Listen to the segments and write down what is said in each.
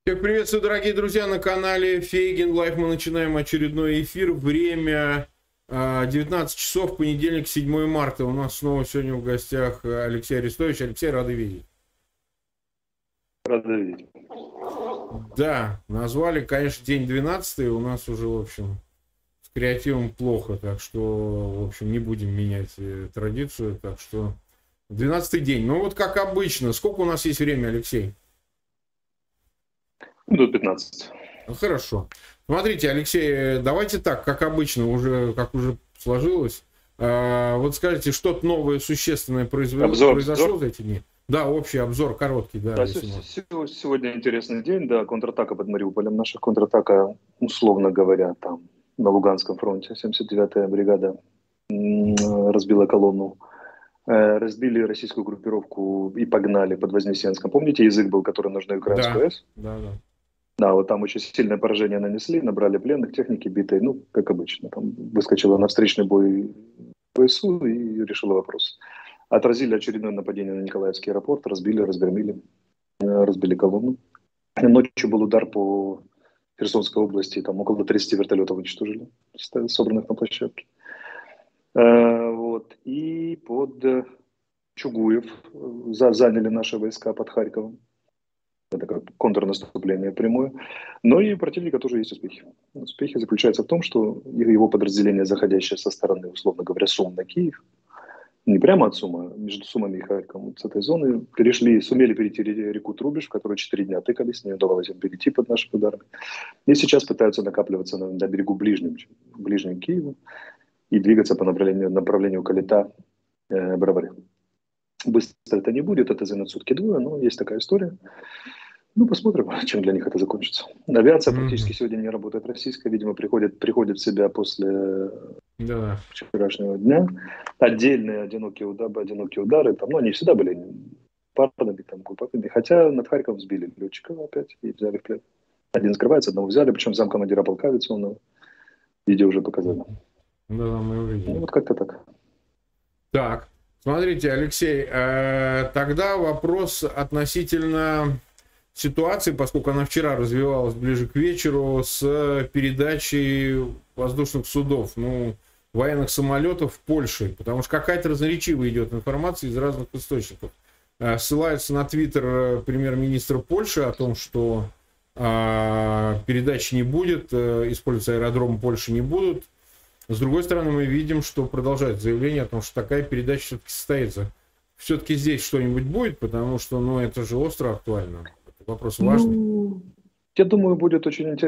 Всех приветствую, дорогие друзья, на канале Фейгин Лайв. Мы начинаем очередной эфир. Время 19 часов, понедельник, 7 марта. У нас снова сегодня в гостях Алексей Арестович. Алексей, рады видеть. Рады видеть. Да, назвали, конечно, день 12. У нас уже, в общем, с креативом плохо. Так что, в общем, не будем менять традицию. Так что 12 день. Ну вот как обычно. Сколько у нас есть время, Алексей? До 15. Ну, хорошо. Смотрите, Алексей, давайте так, как обычно, как уже сложилось. Вот скажите, что-то новое, существенное произошло за эти дни? Да, общий обзор, короткий. Да, сегодня интересный день, да, контратака под Мариуполем. Наша контратака, условно говоря, там на Луганском фронте, 79-я бригада разбила колонну. Разбили российскую группировку и погнали под Вознесенском. Помните, язык был, который нужен украинскую АЭС? Да. Да, вот там очень сильное поражение нанесли, набрали пленных, техники битой, ну, как обычно. Там выскочила на встречный бой ВСУ и решила вопрос. Отразили очередное нападение на Николаевский аэропорт, разбили, разгромили, разбили колонну. Ночью был удар по Херсонской области, там около 30 вертолетов уничтожили, собранных на площадке. Вот. И под Чугуев заняли наши войска под Харьковом. Это как контрнаступление прямое. Но и у противника тоже есть успехи. Успехи заключаются в том, что его подразделение, заходящее со стороны, условно говоря, Сум на Киев, не прямо от Сума, между Сумом и Харьковом, с этой зоны сумели перейти реку Трубеж, в которую 4 дня тыкались, не удавалось им перейти под нашими ударами. И сейчас пытаются накапливаться на берегу ближнем к Киеву и двигаться по направлению Калита, Бровари. Быстро это не будет, это займет сутки-двое, но есть такая история. Ну, посмотрим, чем для них это закончится. Авиация практически сегодня не работает российская, видимо, приходит в себя после вчерашнего дня. Отдельные одинокие удары, там, ну, они всегда были парными, там, группами. Хотя над Харьковом сбили летчиков опять и взяли в плен. Один скрывается, одного взяли, причем замкомандира полка авиационного. Видео уже показали. Да, мы увидели. Ну, вот как-то так. Так, смотрите, Алексей, тогда вопрос относительно ситуации, поскольку она вчера развивалась ближе к вечеру, с передачей воздушных судов, военных самолетов в Польше, потому что какая-то разноречивая идет информация из разных источников. Ссылается на твиттер премьер-министра Польши о том, что передачи не будет, использоваться аэродромы Польши не будут. С другой стороны, мы видим, что продолжает заявление о том, что такая передача все-таки состоится. Все-таки здесь что-нибудь будет, потому что, это же остро актуально. Вопрос важный. Я думаю, будет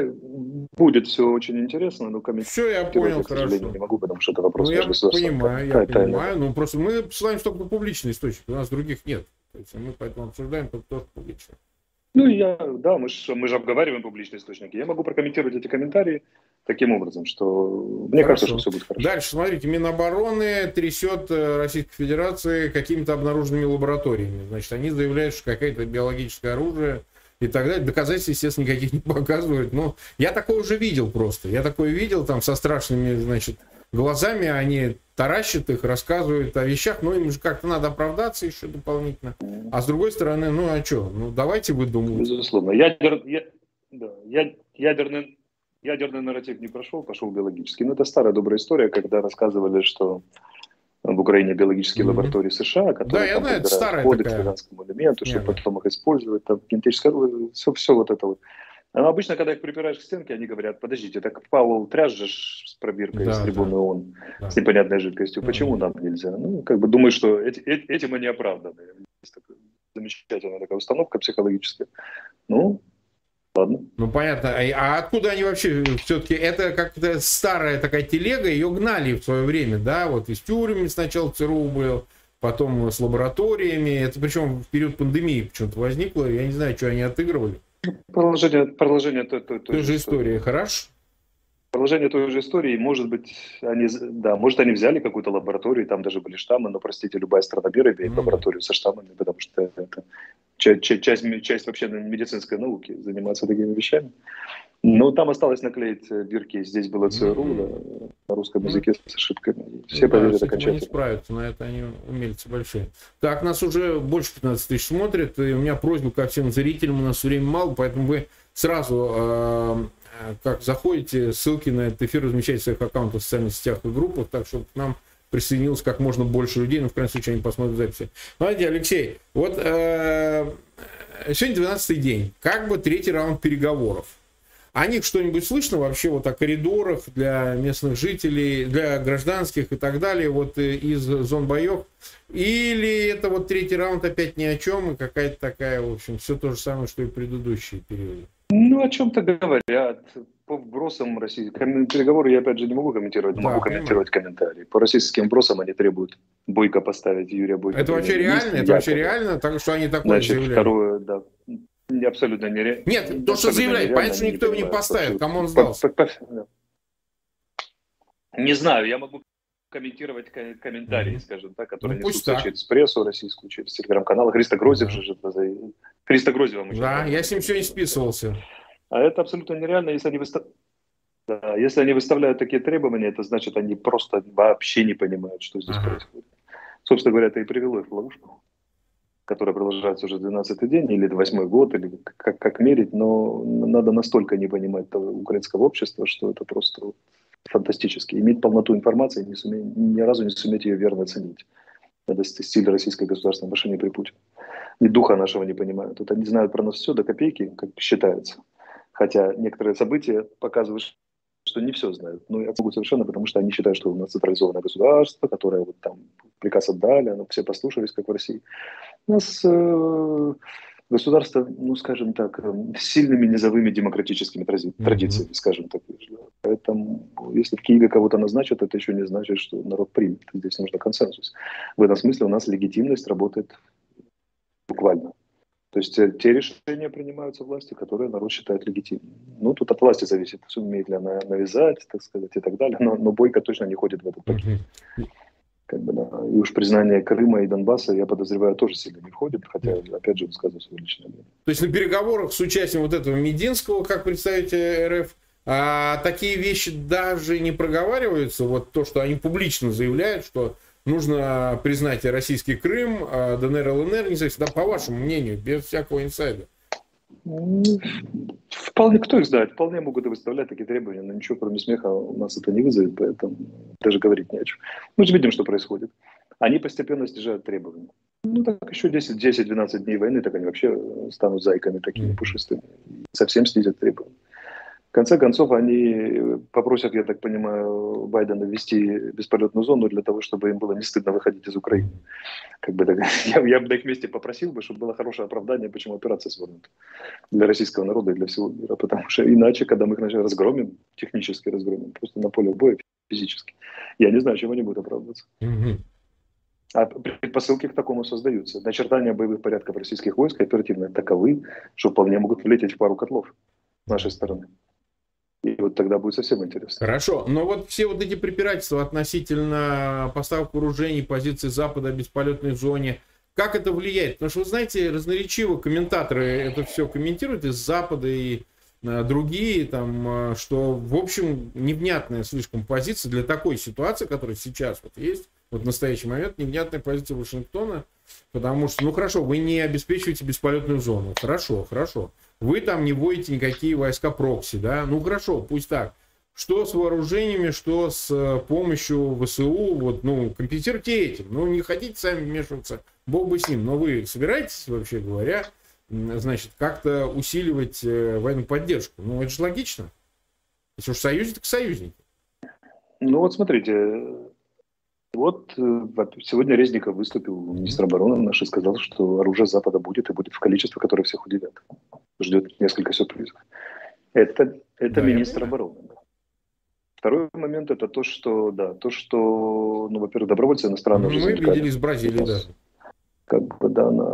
все очень интересно, но все, я понял, хорошо. Не могу, потому что это вопрос я понимаю. Просто мы ссылаемся только на публичный источник, у нас других нет. То есть мы поэтому обсуждаем только то, что публично. Мы же обговариваем публичные источники. Я могу прокомментировать эти комментарии таким образом, что мне кажется, что все будет хорошо. Дальше, смотрите, Минобороны трясет Российской Федерации какими-то обнаруженными лабораториями. Значит, они заявляют, что какое-то биологическое оружие и так далее. Доказательств, естественно, никаких не показывают. Но я такое уже видел просто. Я такое видел там со страшными, глазами. Они таращат их, рассказывают о вещах. Но им же как-то надо оправдаться еще дополнительно. А с другой стороны, давайте выдумывать. Безусловно. Ядерный нарратив не пошел биологический. Но это старая добрая история, когда рассказывали, что в Украине биологические лаборатории США, которые подбирают коды к славянскому элементу, чтобы потом их использовать, там, генетическое, все вот это вот. Но обычно, когда их припираешь к стенке, они говорят: подождите, так Павел трясешь с пробиркой с трибуны ООН, с непонятной жидкостью, почему нам нельзя? Думаю, что этим они оправданы. Есть такая замечательная такая установка психологическая. Ладно. Понятно. А откуда они вообще все-таки? Это как-то старая такая телега, ее гнали в свое время, да? Вот из тюрьмы сначала ЦРУ был, потом с лабораториями. Это причем в период пандемии почему-то возникло. Я не знаю, что они отыгрывали. Продолжение той же истории. Хорошо? Продолжение той же истории. Может быть, они взяли какую-то лабораторию, там даже были штаммы, но, простите, любая страна мира имеет лабораторию со штаммами, потому что это часть вообще медицинской науки заниматься такими вещами. Но там осталось наклеить бирки. Здесь было ЦРУ на русском языке с ошибками. Все поверят окончательно. Они справятся, на это они умельцы большие. Так, нас уже больше 15 тысяч смотрят. И у меня просьба ко всем зрителям, у нас времени мало, поэтому вы сразу, как заходите, ссылки на этот эфир размещайте в своих аккаунтах в социальных сетях и группах, так чтобы к нам присоединилось как можно больше людей, но в крайнем случае они посмотрят записи. Смотрите, Алексей, вот сегодня 12-й день, как бы третий раунд переговоров. О них что-нибудь слышно вообще вот о коридорах для местных жителей, для гражданских и так далее, вот из зон боев? Или это вот третий раунд опять ни о чем и какая-то такая, в общем, все то же самое, что и предыдущие периоды? Ну, о чем-то говорят. По вбросам российских переговоры я, опять же, не могу комментировать, Да, могу комментировать комментарии. По российским вбросам они требуют Бойко поставить, Юрия Бойко. Это вообще реально? Это вообще реально? Так что они такое заявляют? Второе, да. Абсолютно нереально. Нет, то, что заявляет, понятно, что никто его не поставит, кому он сдался. Не знаю, я могу комментировать комментарии, скажем так, которые несутся через прессу российскую, через телеграм-каналы. Христо Грозев же. Христо Грозева мы. Да, я с ним сегодня списывался. А это абсолютно нереально, если они выставляют такие требования, это значит, они просто вообще не понимают, что здесь происходит. Собственно говоря, это и привело их в ловушку, которая продолжается уже 12-й день, или 8-й год, или как мерить, но надо настолько не понимать того украинского общества, что это просто фантастически. Иметь полноту информации, ни разу не суметь ее верно оценить. Это стиль российской государственной машины при Путине. Ни духа нашего не понимают. Вот они знают про нас все до копейки, как считается. Хотя некоторые события показывают, что не все знают. Но я могу совершенно, потому что они считают, что у нас централизованное государство, которое вот там приказ отдали, оно все послушались, как в России. У нас государство, ну, скажем так, с сильными низовыми демократическими традициями, скажем так. Поэтому, если в Киеве кого-то назначат, это еще не значит, что народ примет. Здесь нужно консенсус. В этом смысле у нас легитимность работает буквально. То есть те решения принимаются власти, которые народ считает легитимными. Ну, тут от власти зависит, умеет ли она навязать, так сказать, и так далее. Но Бойко точно не ходит в этот пакет. Как бы, да. И уж признание Крыма и Донбасса, я подозреваю, тоже сильно не входит, хотя, опять же, высказываю свое личное мнение. То есть на переговорах с участием вот этого Мединского, как представителя РФ, такие вещи даже не проговариваются? Вот то, что они публично заявляют, что нужно признать российский Крым, ДНР, ЛНР, независимо, да, по вашему мнению, без всякого инсайда? Вполне, кто их знает, вполне могут и выставлять такие требования, но ничего кроме смеха у нас это не вызовет, поэтому даже говорить не о чем. Мы же видим, что происходит. Они постепенно снижают требования. Ну так еще 10-12 дней войны, так они вообще станут зайками такими пушистыми. Совсем снизят требования. В конце концов, они попросят, я так понимаю, Байдена ввести бесполетную зону для того, чтобы им было не стыдно выходить из Украины. Как бы, я бы на их месте попросил бы, чтобы было хорошее оправдание, почему операция свернута для российского народа и для всего мира. Потому что иначе, когда мы их разгромим, технически разгромим, просто на поле боя физически, я не знаю, чем они будут оправдываться. А предпосылки к такому создаются. Начертания боевых порядков российских войск оперативно таковы, что вполне могут влететь в пару котлов с нашей стороны. И вот тогда будет совсем интересно. Хорошо, но вот все вот эти препирательства относительно поставок вооружений, позиции Запада о бесполетной зоне, как это влияет? Потому что, вы знаете, разноречиво комментаторы это все комментируют из Запада и другие, там, что, в общем, невнятная слишком позиция для такой ситуации, которая сейчас вот есть, вот в настоящий момент, невнятная позиция Вашингтона, потому что, ну хорошо, вы не обеспечиваете бесполетную зону, хорошо, вы там не вводите никакие войска прокси, да, ну хорошо, пусть так. Что с вооружениями, что с помощью ВСУ, вот, ну, компенсируйте этим, ну, не хотите сами вмешиваться, бог бы с ним, но вы собираетесь, вообще говоря, значит, как-то усиливать военную поддержку? Ну, это же логично. Если уж союзник, так союзник. Ну, вот смотрите, вот сегодня Резников выступил, министр обороны наш, и сказал, что оружие Запада будет, и будет в количестве, которое всех удивят. Ждет несколько сюрпризов. Это да, министр обороны. Да. Второй момент это то, что, ну, во-первых, добровольцы иностранные уже мы видели из Бразилии, да. Как бы,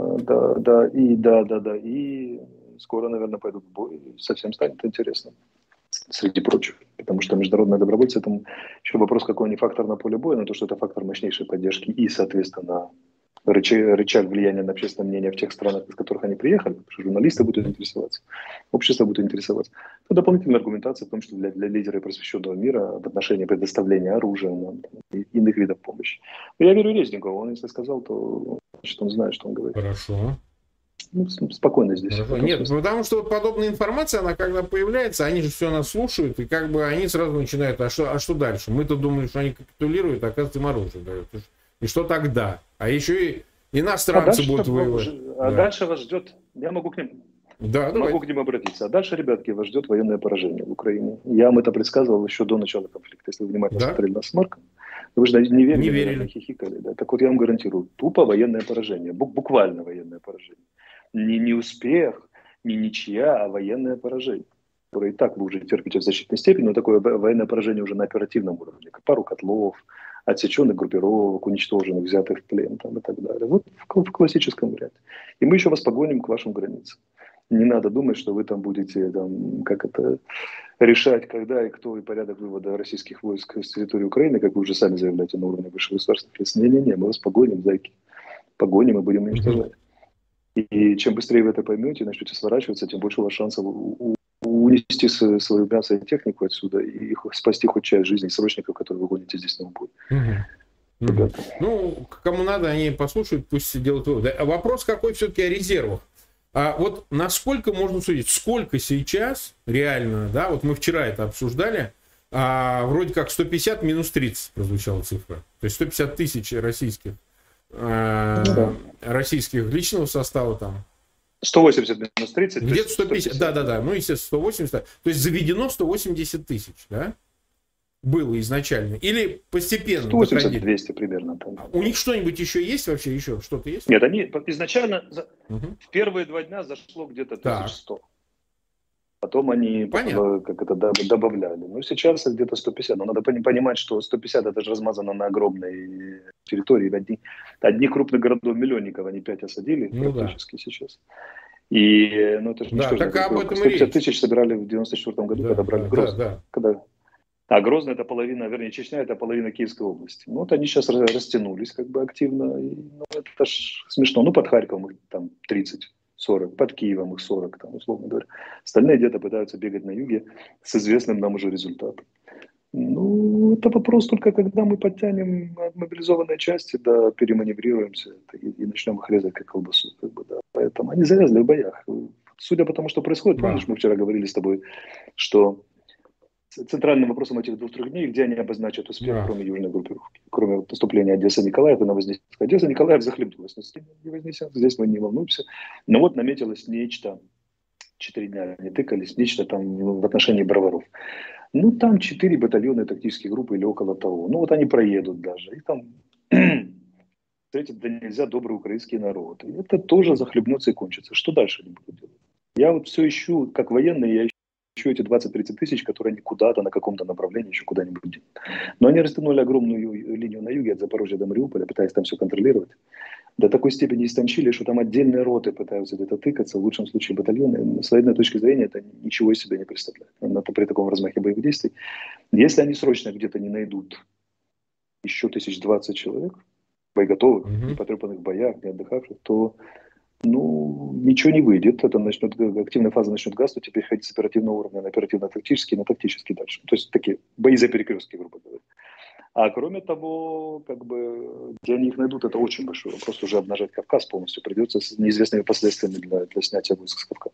и скоро, наверное, пойдут в бой, и совсем станет интересно, среди прочих. Потому что международные добровольцы, там еще вопрос, какой они фактор на поле боя, но то, что это фактор мощнейшей поддержки и, соответственно, рычаг влияния на общественное мнение в тех странах, из которых они приехали, потому что журналисты будут интересоваться, общество будет интересоваться. Это дополнительная аргументация в том, что для лидеров просвещенного мира в отношении предоставления оружия и иных видов помощи. Но я верю Резникову, он если сказал, то значит, он знает, что он говорит. Хорошо. Ну, спокойно здесь. Хорошо. Нет, потому что вот подобная информация, она когда появляется, они же все нас слушают, и как бы они сразу начинают, а что дальше? Мы-то думали, что они капитулируют, а оказывается, им оружие дают. И что тогда? А еще и иностранцы будут воевать. Дальше вас ждет, я могу к ним, могу к ним обратиться. А дальше, ребятки, вас ждет военное поражение в Украине. Я вам это предсказывал еще до начала конфликта. Если вы внимательно смотрели на Смарка, вы же не верили, не верили. Хихикали. Да? Так вот, я вам гарантирую, тупо военное поражение, буквально военное поражение. Не успех, не ничья, а военное поражение, которое и так вы уже терпите в значительной степени, но такое военное поражение уже на оперативном уровне. Пару котлов, отсеченных группировок, уничтоженных, взятых в плен там, и так далее. Вот в классическом варианте. И мы еще вас погоним к вашим границам. Не надо думать, что вы там будете там, решать, когда и кто, и порядок вывода российских войск с территории Украины, как вы уже сами заявляете на уровне высшего государственных лиц. Не-не-не, мы вас погоним, зайки. Погоним и будем уничтожать. И чем быстрее вы это поймете, начнете сворачиваться, тем больше у вас шансов унести свою мясо и технику отсюда и спасти хоть часть жизни срочников, которые вы гоните здесь на убой. Ну, кому надо, они послушают, пусть делают выводы. А вопрос какой все-таки о резервах. А вот насколько можно судить, сколько сейчас реально, да, вот мы вчера это обсуждали, вроде как 150 минус 30 прозвучала цифра. То есть 150 тысяч российских личного состава там. 180 минус 30. Где-то 150, да, ну, естественно, 180. То есть заведено 180 тысяч, да? Было изначально. Или постепенно? 180-200 примерно. Там. У них что-нибудь еще есть вообще? Еще что-то есть? Нет, они изначально в первые 2 дня зашло где-то 1100. Потом они добавляли. Ну, сейчас где-то 150. Но надо понимать, что 150 это же размазано на огромной территории. Одних крупных городов-миллионников они 5 осадили практически сейчас. И, это же ничто. Так об этом 150 тысяч собирали в 94 году, когда брали Грозный. А Грозный это половина, вернее, Чечня это половина Киевской области. Ну, вот они сейчас растянулись активно. И, это ж смешно. Ну, под Харьковом их там 30-40, под Киевом их 40, там, условно говоря. Остальные где-то пытаются бегать на юге с известным нам уже результатом. Ну, это вопрос только, когда мы подтянем мобилизованные части, да, переманеврируемся и начнем их резать как колбасу. Поэтому они завязли в боях. Судя по тому, что происходит, помнишь, мы вчера говорили с тобой, что центральным вопросом этих 2-3 дней, где они обозначат успех, кроме южной группировки, кроме наступления Одесса-Николаев и Новознесенска. Одесса-Николаев захлебнулась, не Вознесенск, здесь мы не волнуемся. Но вот наметилось нечто, 4 дня они тыкались, нечто там в отношении броваров. Ну, там 4 батальона тактические группы или около того. Ну, вот они проедут даже. И там встретят да нельзя добрый украинский народ. И это тоже захлебнется и кончится. Что дальше они будут делать? Я вот все ищу, как военный, я ищу эти 20-30 тысяч, которые они куда-то на каком-то направлении еще куда-нибудь делают. Но они растянули огромную линию на юге от Запорожья до Мариуполя, пытаясь там все контролировать. До такой степени истончили, что там отдельные роты пытаются где-то тыкаться, в лучшем случае батальоны. С военной точки зрения это ничего из себя не представляет. При таком размахе боевых действий. Если они срочно где-то не найдут еще 1020 человек, боеготовых, не потрепанных в боях, не отдыхавших, то ничего не выйдет. Это активная фаза начнет гаснуть и переходить с оперативного уровня на оперативно-тактический, на тактический дальше. То есть такие бои за перекрестки, грубо говоря. А кроме того, где они их найдут, это очень большой вопрос. Уже обнажать Кавказ полностью придется с неизвестными последствиями для снятия войск с Кавказа.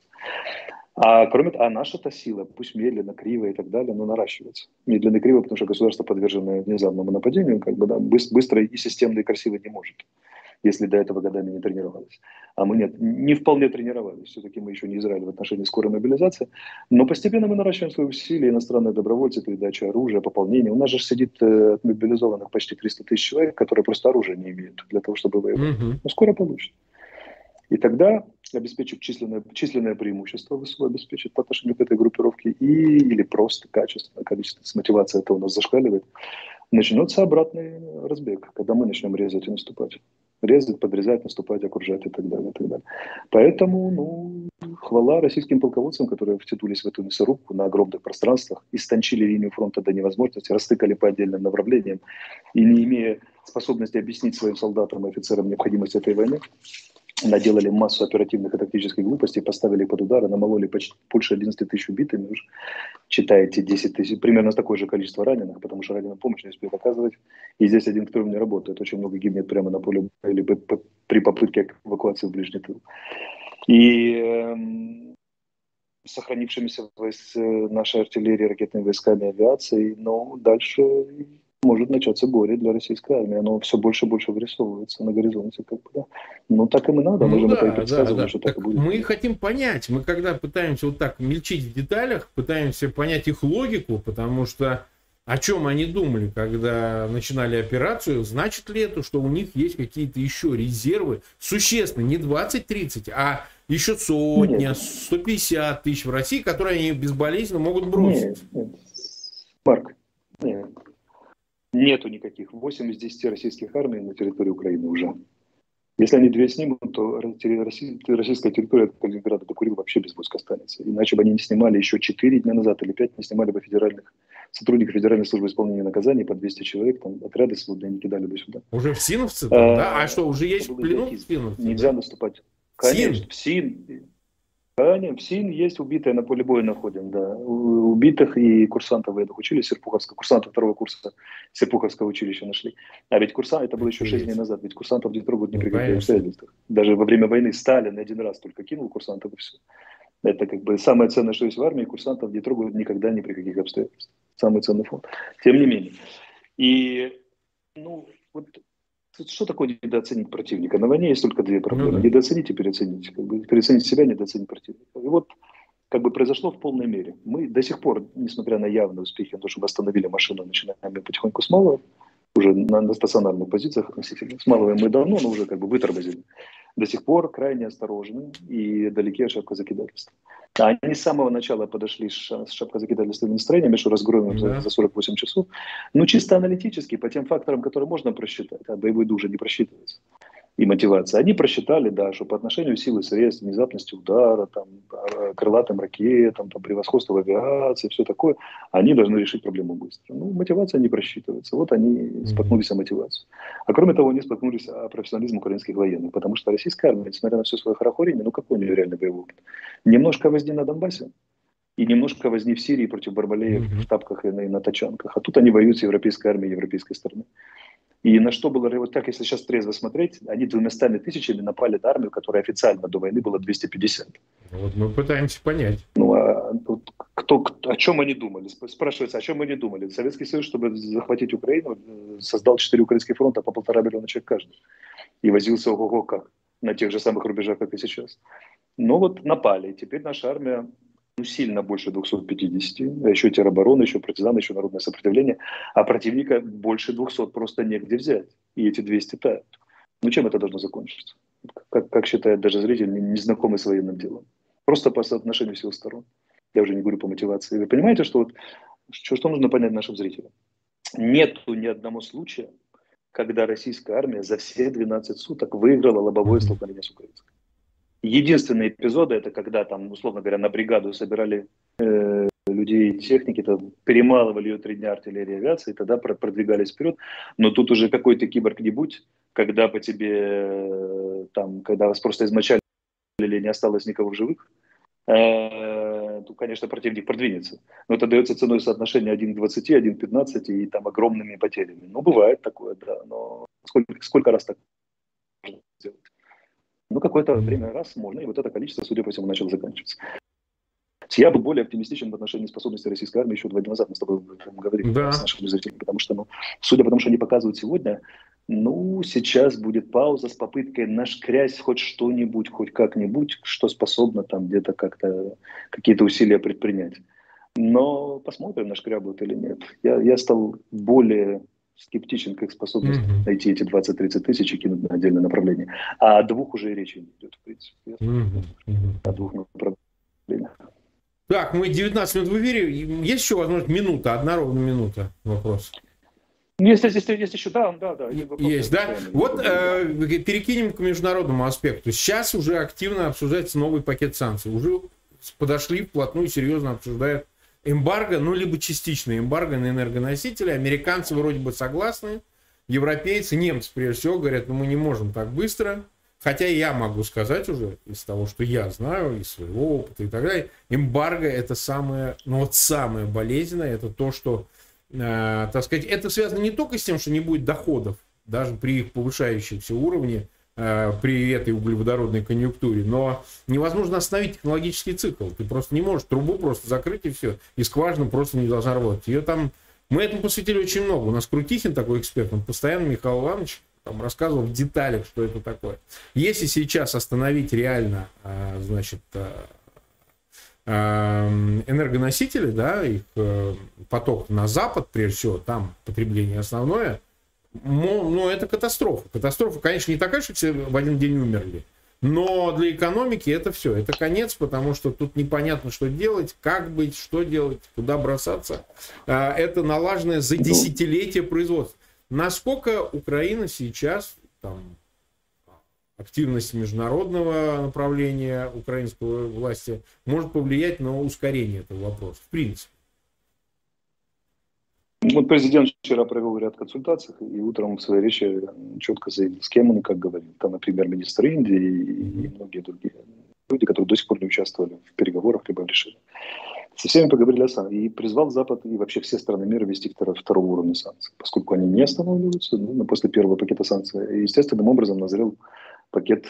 А наша-то сила, пусть медленно, криво и так далее, но наращивается. Медленно и криво, потому что государство, подверженное внезапному нападению, быстро и системно и красиво не может, если до этого годами не тренировались. А мы не вполне тренировались. Все-таки мы еще не Израиль в отношении скорой мобилизации. Но постепенно мы наращиваем свои усилия, иностранные добровольцы, передача оружия, пополнение. У нас же сидит мобилизованных почти 300 тысяч человек, которые просто оружия не имеют для того, чтобы воевать. Но скоро получат. И тогда обеспечив численное преимущество, ВСУ обеспечит по отношению к этой группировке или просто качественное количество, с мотивацией это у нас зашкаливает, начнется обратный разбег, когда мы начнем резать и наступать. Резать, подрезать, наступать, окружать и так далее. И так далее. Поэтому, хвала российским полководцам, которые втянулись в эту мясорубку на огромных пространствах, истончили линию фронта до невозможности, растыкали по отдельным направлениям и, не имея способности объяснить своим солдатам и офицерам необходимость этой войны, наделали массу оперативных и тактических глупостей, поставили под удар, намололи почти больше 11 тысяч убитыми, уже читаете 10 тысяч, примерно такое же количество раненых, потому что раненым помощь не успеют оказывать, и здесь 1-2 не работает, очень много гибнет прямо на поле или при попытке эвакуации в ближний тыл. И сохранившимися нашей артиллерией, ракетными войсками, авиацией, но дальше может начаться горе для российской армии. Оно все больше и больше вырисовывается на горизонте. Как бы, да. Ну, так им и надо. Мы же это и предсказывали, что так и будет. Мы хотим понять. Мы когда пытаемся вот так мельчить в деталях, пытаемся понять их логику, потому что о чем они думали, когда начинали операцию, значит ли это, что у них есть какие-то еще резервы, существенно, не 20-30, а еще сотня, 150 тысяч в России, которые они безболезненно могут бросить. Нет. Марк, нет. Нету никаких. 8 из 10 российских армий на территории Украины уже. Если они 2 снимут, то российская территория от Калининграда до Курила вообще без войск останется. Иначе бы они не снимали еще 4 дня назад или 5, не снимали бы сотрудников Федеральной службы исполнения наказаний по 200 человек, там отряды свободные не кидали бы сюда. Уже в Синовце? Да? А что, уже есть в плену в Синовце? Нельзя наступать. Конечно, в Син. Конечно, в Син есть убитые, на поле боя находим, да. Убитых и курсантов военных училища Серпуховского, курсантов 2-го курса Серпуховского училища нашли. А ведь это было еще 6 дней назад, ведь курсантов не трогают ни при каких обстоятельствах. Даже во время войны Сталин один раз только кинул курсантов и все. Это как бы самое ценное, что есть в армии, курсантов не трогают никогда ни при каких обстоятельствах. Самый ценный фонд. Тем не менее. И, вот что такое недооценить противника? На войне есть только 2 проблемы. Недооценить и переоценить. Как бы, переоценить себя, недооценить противника. И вот как бы произошло в полной мере. Мы до сих пор, несмотря на явные успехи, на то, что восстановили машину, начинаем потихоньку с малого, уже на стационарных позициях относительно. С малого мы давно, но уже как бы вытормозили. До сих пор крайне осторожны и далеки от шапкозакидательства. Они с самого начала подошли с шапкозакидательственным настроением, что разгромим за 48 часов. Чисто аналитически, по тем факторам, которые можно просчитать, а боевой дух же не просчитывается, и мотивация. Они просчитали, да, что по отношению силы средств, внезапности удара, там, крылатым ракетам, там, превосходство в авиации, все такое, они должны решить проблему быстро. Мотивация не просчитывается. Вот они споткнулись о мотивацию. А кроме того, они споткнулись о профессионализме украинских военных, потому что российская армия, несмотря на все свое хорохорение, какой у нее реальный боевой опыт? Немножко возни на Донбассе и немножко возни в Сирии против Барбалеев в тапках и на тачанках. А тут они воюют с европейской армией европейской стороны. И на что было, вот так, если сейчас трезво смотреть, они 200 тысячами напали на армию, которая официально до войны была 250. Вот мы пытаемся понять. О чем они думали? Спрашивается, о чем они думали? Советский Союз, чтобы захватить Украину, создал 4 украинских фронта по 1,5 миллиона человек каждый. И возился ого-го как, на тех же самых рубежах, как и сейчас. Но вот напали, и теперь наша армия сильно больше 250, а еще тероборона, еще партизаны, еще народное сопротивление, а противника больше 200 просто негде взять, и эти 200 тают. Чем это должно закончиться? Как считает даже зритель, незнакомый с военным делом. Просто по соотношению всех сторон. Я уже не говорю по мотивации. Вы понимаете, что нужно понять нашим зрителям? Нету ни одного случая, когда российская армия за все 12 суток выиграла лобовое столкновение с украинской. Единственные эпизоды, это когда там, условно говоря, на бригаду собирали людей и техники, перемалывали ее 3 дня артиллерии и авиации, и тогда продвигались вперед. Но тут уже какой-то киборг не будь, когда по тебе, когда вас просто измочали или не осталось никого в живых, то, конечно, противник продвинется. Но это дается ценой соотношения 1 к 20, 1 к 15 и там огромными потерями. Бывает такое, да, но сколько раз так можно сделать? Какое-то время раз можно, и вот это количество, судя по всему, начало заканчиваться. Я был более оптимистичен в отношении способности российской армии еще 2 дня назад, мы с тобой говорили с нашими зрителями, потому что, судя по тому, что они показывают сегодня, сейчас будет пауза с попыткой нашкрясть хоть что-нибудь, хоть как-нибудь, что способно там где-то как-то какие-то усилия предпринять. Но посмотрим, нашкрябают или нет. Я стал более скептичен к их способности найти эти 20-30 тысяч и кинуть на отдельное направление. А о 2 уже и речи не идет, в принципе. О 2 направлениях. Так, мы 19 минут в эфире. Есть еще возможность минута, одна ровно минута вопрос? Есть еще, да. Есть, да? Вот перекинем к международному аспекту. Сейчас уже активно обсуждается новый пакет санкций. Уже подошли вплотную, серьезно обсуждают эмбарго, либо частичное эмбарго на энергоносители. Американцы вроде бы согласны, европейцы, немцы прежде всего говорят, мы не можем так быстро. Хотя я могу сказать уже, из того, что я знаю, из своего опыта и так далее, эмбарго это самое болезненное, это то, что, так сказать, это связано не только с тем, что не будет доходов, даже при их повышающемся уровне при этой углеводородной конъюнктуре, но невозможно остановить технологический цикл. Ты просто не можешь трубу просто закрыть и все. И скважина просто не должна работать. Ее там... Мы этому посвятили очень много. У нас Крутихин такой эксперт, он постоянно, Михаил Иванович, там рассказывал в деталях, что это такое. Если сейчас остановить реально, значит, энергоносители, да, их поток на запад, прежде всего, там потребление основное, ну, это катастрофа. Катастрофа, конечно, не такая, что все в один день умерли. Но для экономики это все. Это конец, потому что тут непонятно, что делать, как быть, что делать, куда бросаться. Это налаженное за десятилетия производства. Насколько Украина сейчас, там, активность международного направления украинской власти может повлиять на ускорение этого вопроса, в принципе? Вот президент вчера провел ряд консультаций и утром в своей речи четко заявил, с кем он и как говорил. Там, например, министр Индии и многие другие люди, которые до сих пор не участвовали в переговорах либо в решении. Со всеми поговорили о санкциях и призвал Запад и вообще все страны мира ввести второго уровня санкций, поскольку они не останавливаются после первого пакета санкций. И естественным образом назрел пакет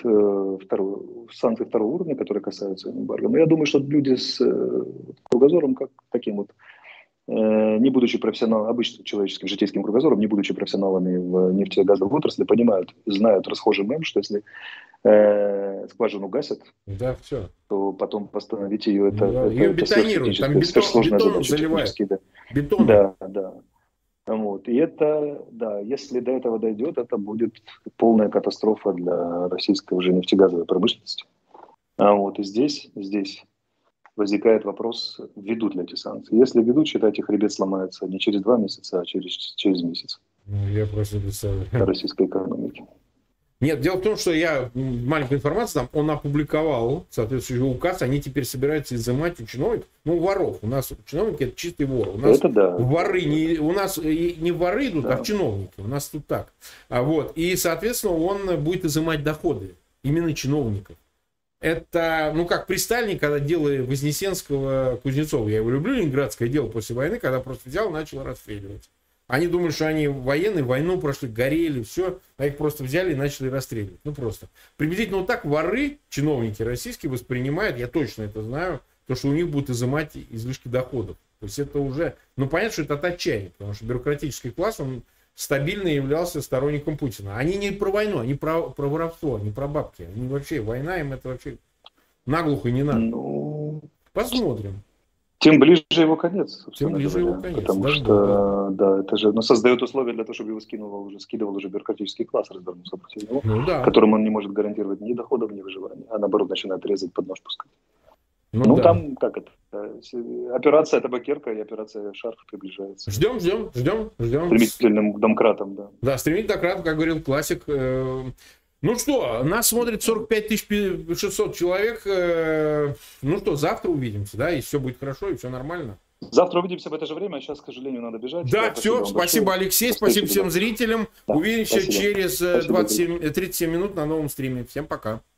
санкций второго уровня, которые касаются эмбарго. Но я думаю, что люди с кругозором, как таким вот, не будучи профессионалами, обычным человеческим житейским кругозором, не будучи профессионалами в нефтегазовой отрасли, понимают, знают расхожий мем, что если скважину гасят, да, все, то потом восстановить ее, ее бетонируют, там бетон заливают. Да. Бетон. Да. Вот. И это, да, если до этого дойдет, это будет полная катастрофа для российской уже нефтегазовой промышленности. Вот. И здесь возникает вопрос, ведут ли эти санкции. Если ведут, считайте, хребет сломается не через 2 месяца, а через месяц. Я просто представляю. Российской экономики. Нет, дело в том, что я маленькую информацию, там он опубликовал соответствующий указ, они теперь собираются изымать у чиновников, ну, воров. У нас чиновники это чистый вор. У нас воры у нас не воры идут, а чиновники. У нас тут так. Вот. И, соответственно, он будет изымать доходы именно чиновников. Это, ну, как при Сталине, когда делали Вознесенского, Кузнецова. Я его люблю, ленинградское дело после войны, когда просто взял и начал расстреливать. Они думали, что они военные, войну прошли, горели, все, а их просто взяли и начали расстреливать. Ну, просто. Приблизительно вот так воры, чиновники российские, воспринимают, я точно это знаю, то, что у них будут изымать излишки доходов. То есть это уже, ну, понятно, что это от отчаяния, потому что бюрократический класс, он стабильно являлся сторонником Путина. Они не про войну, они про воровство, не про бабки. Они вообще, война им это вообще наглухо не надо. Ну, посмотрим. Тем ближе его конец. Тем ближе его конец. Потому что, да, это же создает условия для того, чтобы его скидывал уже бюрократический класс, развернулся против него, ну, да. Которому он не может гарантировать ни доходов, ни выживания, а наоборот начинает резать под нож пускать. Ну, да. Там, как это, операция табакерка и операция шарф приближается. Ждем. Стремительным домкратом, да. Да, стремительным домкратом, как говорил классик. Ну что, нас смотрит 45 600 человек. Ну что, завтра увидимся, да, и все будет хорошо, и все нормально. Завтра увидимся в это же время, а сейчас, к сожалению, надо бежать. Да, все, спасибо, Алексей, спасибо всем зрителям. Да, увидимся через 37 минут на новом стриме. Всем пока.